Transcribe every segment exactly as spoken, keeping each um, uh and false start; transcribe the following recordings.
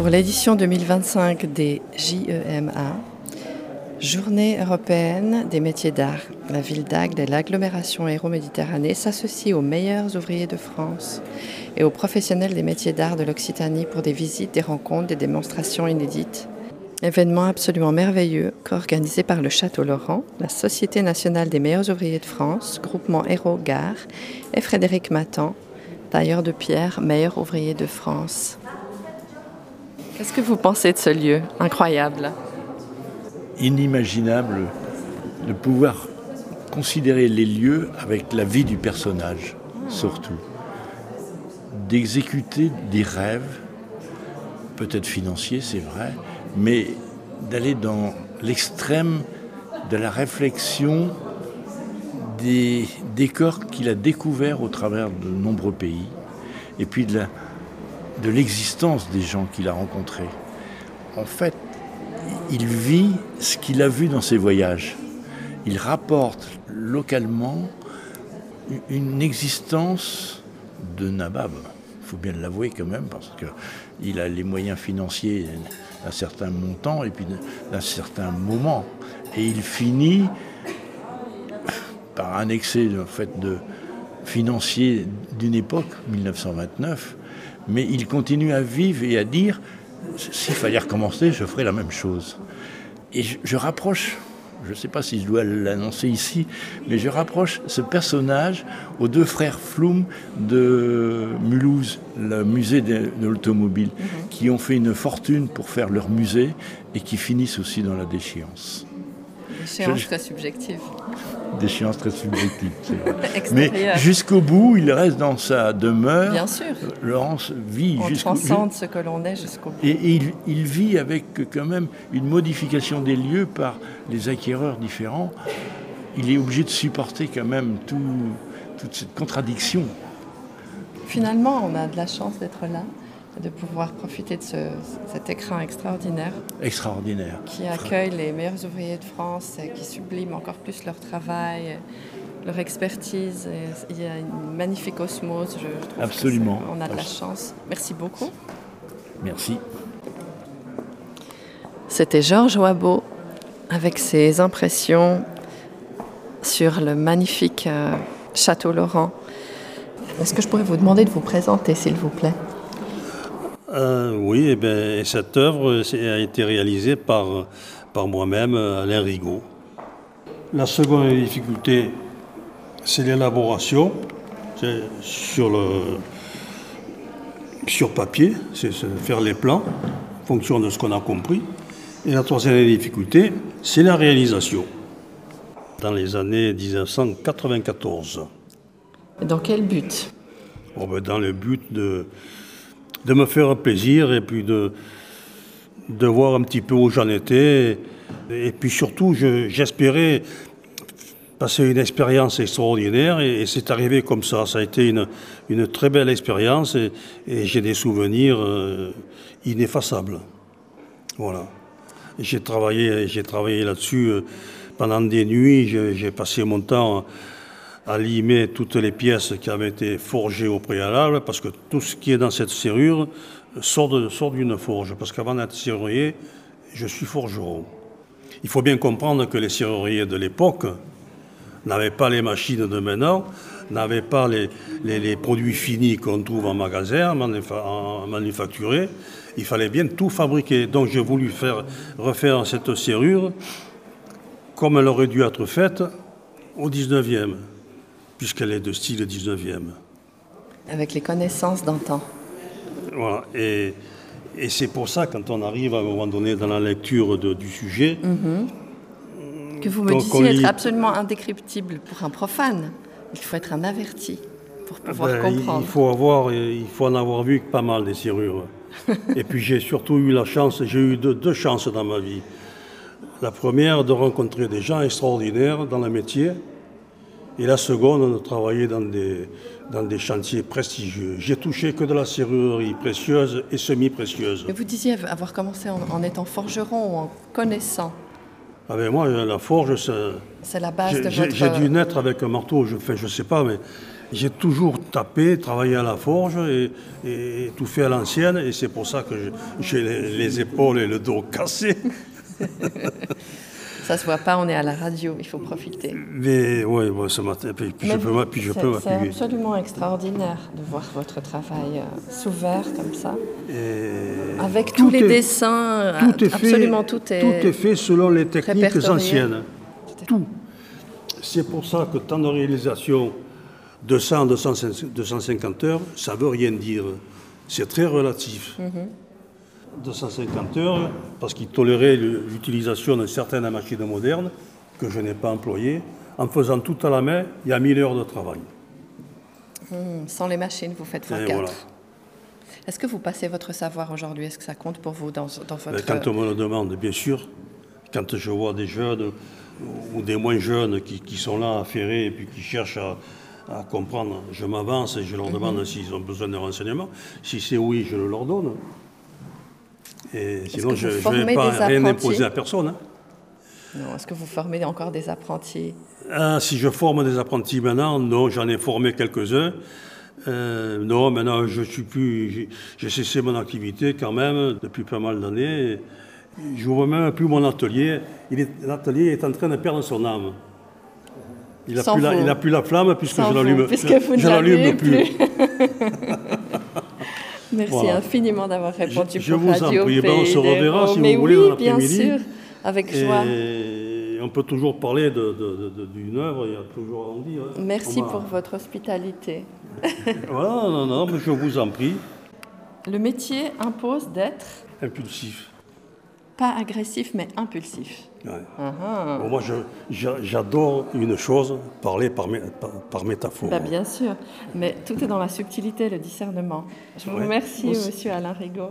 Pour l'édition deux mille vingt-cinq des J E M A, Journée européenne des métiers d'art, la ville d'Agde et l'agglomération Hérault-Méditerranée s'associent aux meilleurs ouvriers de France et aux professionnels des métiers d'art de l'Occitanie pour des visites, des rencontres, des démonstrations inédites. Événement absolument merveilleux co-organisé par le Château Laurent, la Société nationale des meilleurs ouvriers de France, groupement Hérault-Gare et Frédéric Matan, tailleur de pierre, meilleur ouvrier de France. Qu'est-ce que vous pensez de ce lieu incroyable ? Inimaginable de pouvoir considérer les lieux avec la vie du personnage, surtout. D'exécuter des rêves, peut-être financiers, c'est vrai, mais d'aller dans l'extrême de la réflexion des décors qu'il a découverts au travers de nombreux pays, et puis de, la, de l'existence des gens qu'il a rencontrés. En fait, il vit ce qu'il a vu dans ses voyages. Il rapporte localement une existence de nabab. Il faut bien l'avouer quand même, parce qu'il a les moyens financiers d'un certain montant et puis d'un certain moment. Et il finit par un excès en fait, de financier d'une époque, mille neuf cent vingt-neuf, mais il continue à vivre et à dire s'il fallait recommencer, je ferais la même chose. Et je, je rapproche, je ne sais pas si je dois l'annoncer ici, mais je rapproche ce personnage aux deux frères Floum de Mulhouse, le musée de, de l'automobile, mmh. qui ont fait une fortune pour faire leur musée et qui finissent aussi dans la déchéance. Déchéance je, très subjective. Déchéance très subjective, c'est vrai. Mais jusqu'au bout, il reste dans sa demeure. Bien sûr. Laurence vit on jusqu'au bout. On transcende ce que l'on est jusqu'au bout. Et, et il, il vit avec quand même une modification des lieux par les acquéreurs différents. Il est obligé de supporter quand même tout, toute cette contradiction. Finalement, on a de la chance d'être là, de pouvoir profiter de ce, cet écran extraordinaire. Extraordinaire. Qui accueille les meilleurs ouvriers de France, et qui sublime encore plus leur travail, leur expertise. Et il y a une magnifique osmose, je trouve. Absolument. On a de la chance. Merci beaucoup. Merci. C'était Georges Wabeau avec ses impressions sur le magnifique euh, Château Laurent. Est-ce que je pourrais vous demander de vous présenter, s'il vous plaît ? Euh, oui, et bien, cette œuvre a été réalisée par, par moi-même, Alain Rigaud. La seconde difficulté, c'est l'élaboration c'est sur, le, sur papier, c'est faire les plans en fonction de ce qu'on a compris. Et la troisième difficulté, c'est la réalisation. Dans les années dix-neuf cent quatre-vingt-quatorze. Dans quel but ? Bon, ben, dans le but de... de me faire plaisir et puis de, de voir un petit peu où j'en étais. Et puis surtout, je, j'espérais passer une expérience extraordinaire et, et c'est arrivé comme ça. Ça a été une, une très belle expérience et, et j'ai des souvenirs euh, ineffaçables. Voilà. Et j'ai travaillé, j'ai travaillé là-dessus euh, pendant des nuits. J'ai, j'ai passé mon temps à limer toutes les pièces qui avaient été forgées au préalable, parce que tout ce qui est dans cette serrure sort, de, sort d'une forge. Parce qu'avant d'être serrurier, je suis forgeron. Il faut bien comprendre que les serruriers de l'époque n'avaient pas les machines de maintenant, n'avaient pas les, les, les produits finis qu'on trouve en magasin, en manufacturés. Il fallait bien tout fabriquer. Donc j'ai voulu faire, refaire cette serrure comme elle aurait dû être faite au dix-neuvième. Puisqu'elle est de style dix-neuvième. Avec les connaissances d'antan. Voilà, et, et c'est pour ça, quand on arrive à un moment donné dans la lecture de, du sujet... Mmh. Que vous me disiez être lit... absolument indécryptible pour un profane. Il faut être un averti pour pouvoir ben, comprendre. Il faut, avoir, il faut en avoir vu pas mal des serrures. Et puis j'ai surtout eu la chance, j'ai eu deux, deux chances dans ma vie. La première, de rencontrer des gens extraordinaires dans le métier. Et la seconde, de travailler dans des, dans des chantiers prestigieux. J'ai touché que de la serrurerie précieuse et semi-précieuse. Et vous disiez avoir commencé en, en étant forgeron ou en connaissant. Ah ben moi, la forge, c'est... C'est la base de j'ai, votre... J'ai dû naître avec un marteau, je ne je sais pas, mais J'ai toujours tapé, travaillé à la forge et, et tout fait à l'ancienne. Et c'est pour ça que j'ai les, les épaules et le dos cassés. Ça se voit pas, on est à la radio, il faut profiter. Mais oui, bon, ce matin, puis, puis je peux, puis je peux m'appuyer. C'est absolument extraordinaire de voir votre travail euh, sous verre comme ça. Et avec tous les est, dessins, tout est absolument fait, tout est Tout est fait selon les techniques anciennes. Tout. C'est pour ça que tant de réalisations de cent, deux cents, deux cent cinquante heures, ça ne veut rien dire. C'est très relatif. Mm-hmm. deux cent cinquante heures, parce qu'il tolérait l'utilisation de certaines machines modernes que je n'ai pas employées. En faisant tout à la main, il y a mille heures de travail. Mmh, sans les machines, vous faites fois quatre. Voilà. Est-ce que vous passez votre savoir aujourd'hui? Est-ce que ça compte pour vous dans, dans votre... Mais quand on me le demande, bien sûr. Quand je vois des jeunes ou des moins jeunes qui, qui sont là affairés et puis qui cherchent à, à comprendre, je m'avance et je leur demande mmh. s'ils ont besoin de renseignements. Si c'est oui, je le leur donne. Et sinon, je ne vais pas rien imposer à personne. Hein. Non, est-ce que vous formez encore des apprentis? Ah, si je forme des apprentis maintenant, non, j'en ai formé quelques-uns. Euh, non, maintenant, je suis plus, j'ai cessé mon activité quand même depuis pas mal d'années. Je n'ouvre même plus mon atelier. L'atelier est en train de perdre son âme. Il n'a plus, plus la flamme puisque Sans je l'allume plus. plus. Merci voilà. infiniment d'avoir répondu je, pour je Radio Pays des Héros. On se reverra si Mais vous oui, voulez dans bien l'après-midi. sûr, avec joie. Et on peut toujours parler d'une de, de, de, œuvre, il y a toujours à en dire. Hein. Merci va... pour votre hospitalité. Voilà, non, non, mais je vous en prie. Le métier impose d'être... impulsif. Pas agressif, mais impulsif. Ouais. Uh-huh. Bon, moi, je, j'adore une chose, parler par, mé, par, par métaphore. Bah, bien sûr, mais tout est dans la subtilité, le discernement. Je vous ouais. remercie, Aussi. Monsieur Alain Rigaud.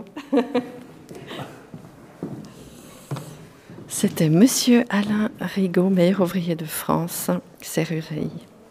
C'était Monsieur Alain Rigaud, meilleur ouvrier de France, serrurerie.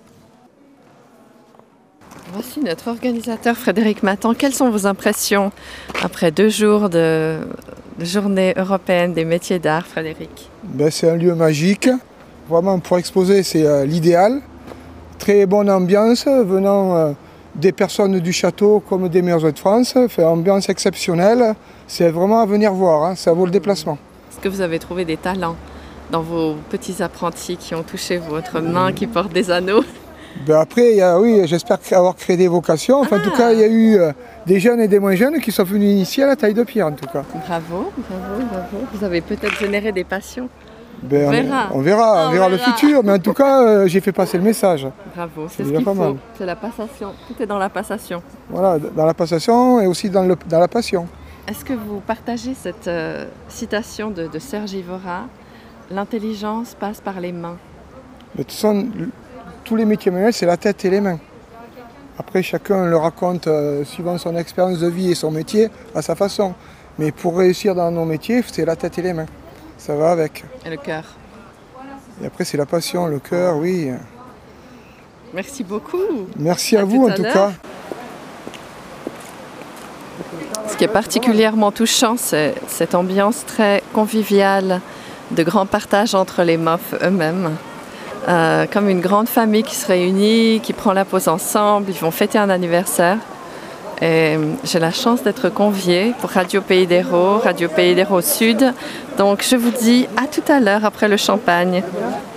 Voici notre organisateur Frédéric Matan. Quelles sont vos impressions après deux jours de, de journée européenne des métiers d'art, Frédéric? Ben, c'est un lieu magique. Vraiment, pour exposer, c'est euh, l'idéal. Très bonne ambiance, venant euh, des personnes du château comme des meilleurs de France. Fait ambiance exceptionnelle. C'est vraiment à venir voir, hein. Ça vaut le déplacement. Est-ce que vous avez trouvé des talents dans vos petits apprentis qui ont touché votre main, qui portent des anneaux? Ben après, il y a, oui, j'espère avoir créé des vocations. Enfin, ah. En tout cas, il y a eu euh, des jeunes et des moins jeunes qui sont venus initier à la taille de pierre, en tout cas. Bravo, bravo, bravo. Vous avez peut-être généré des passions. Ben, on verra. On, on verra, ah, on verra, verra le futur. Mais en tout cas, euh, j'ai fait passer le message. Bravo, c'est, c'est ce qu'il faut. C'est la passation. Tout est dans la passation. Voilà, dans la passation et aussi dans, le, dans la passion. Est-ce que vous partagez cette euh, citation de, de Serge Ivora? L'intelligence passe par les mains. De toute façon, tous les métiers manuels, c'est la tête et les mains. Après, chacun le raconte euh, suivant son expérience de vie et son métier à sa façon. Mais pour réussir dans nos métiers, c'est la tête et les mains. Ça va avec. Et le cœur. Et après, c'est la passion, le cœur, oui. Merci beaucoup. Merci à, à vous, en tout cas. Ce qui est particulièrement touchant, c'est cette ambiance très conviviale, de grand partage entre les M O F eux-mêmes. Euh, comme une grande famille qui se réunit, qui prend la pause ensemble, ils vont fêter un anniversaire. Et j'ai la chance d'être conviée pour Radio Pays d'Hérault, Radio Pays d'Hérault Sud. Donc je vous dis à tout à l'heure après le champagne.